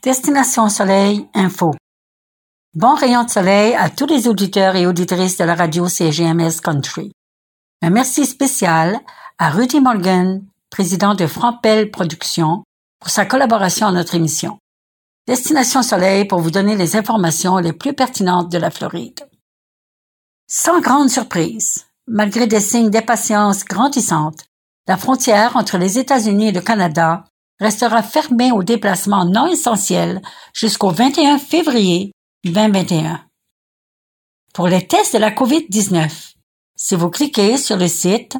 Destination Soleil Info. Bon rayon de soleil à tous les auditeurs et auditrices de la radio CGMS Country. Un merci spécial à Rudy Morgan, président de Frampel Productions, pour sa collaboration à notre émission. Destination Soleil pour vous donner les informations les plus pertinentes de la Floride. Sans grande surprise, malgré des signes d'impatience grandissante, la frontière entre les États-Unis et le Canada restera fermée aux déplacements non essentiels jusqu'au 21 février 2021. Pour les tests de la COVID-19, si vous cliquez sur le site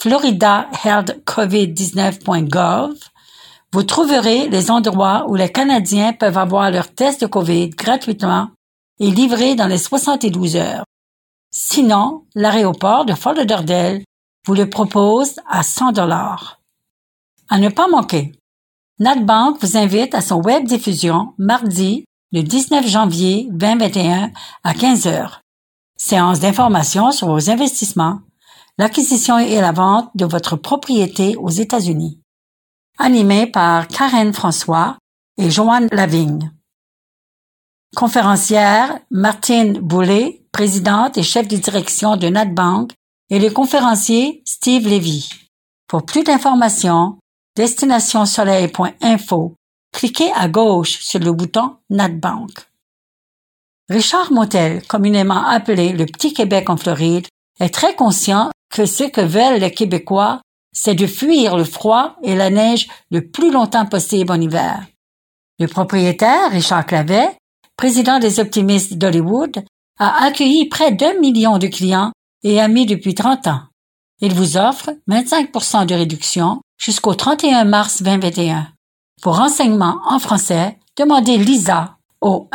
floridahealthcovid19.gov, vous trouverez les endroits où les Canadiens peuvent avoir leur test de COVID gratuitement et livré dans les 72 heures. Sinon, l'aéroport de Fort Lauderdale vous le propose à $100. À ne pas manquer, NatBank vous invite à son web diffusion mardi le 19 janvier 2021 à 15h. Séance d'information sur vos investissements, l'acquisition et la vente de votre propriété aux États-Unis. Animé par Karen François et Joanne Lavigne. Conférencière Martine Boulay, présidente et chef de direction de NatBank, et le conférencier Steve Lévy. Pour plus d'informations, destinationsoleil.info, cliquez à gauche sur le bouton NatBank. Richard Motel, communément appelé le Petit Québec en Floride, est très conscient que ce que veulent les Québécois, c'est de fuir le froid et la neige le plus longtemps possible en hiver. Le propriétaire, Richard Clavet, président des Optimistes d'Hollywood, a accueilli près d'1 million de clients et amis depuis 30 ans. Il vous offre 25% de réduction jusqu'au 31 mars 2021. Pour renseignements en français, demandez Lisa au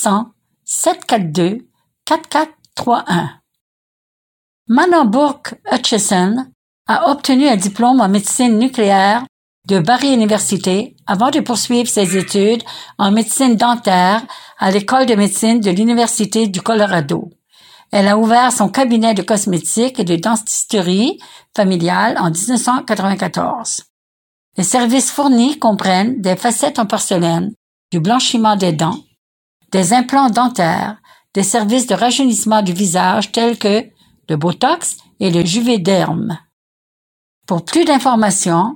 1-800-742-4431. Manon Bourque Hutchison a obtenu un diplôme en médecine nucléaire de Barry Université avant de poursuivre ses études en médecine dentaire à l'École de médecine de l'Université du Colorado. Elle a ouvert son cabinet de cosmétiques et de dentisterie familiale en 1994. Les services fournis comprennent des facettes en porcelaine, du blanchiment des dents, des implants dentaires, des services de rajeunissement du visage tels que le Botox et le Juvederm. Pour plus d'informations,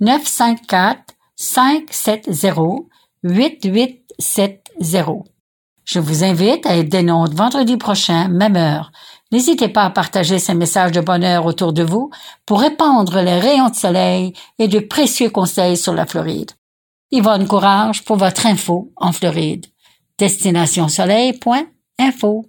954-570-8870. Je vous invite à être des nôtres vendredi prochain, même heure. N'hésitez pas à partager ces messages de bonheur autour de vous pour répandre les rayons de soleil et de précieux conseils sur la Floride. Yvonne Courage pour votre info en Floride. Destinationsoleil.info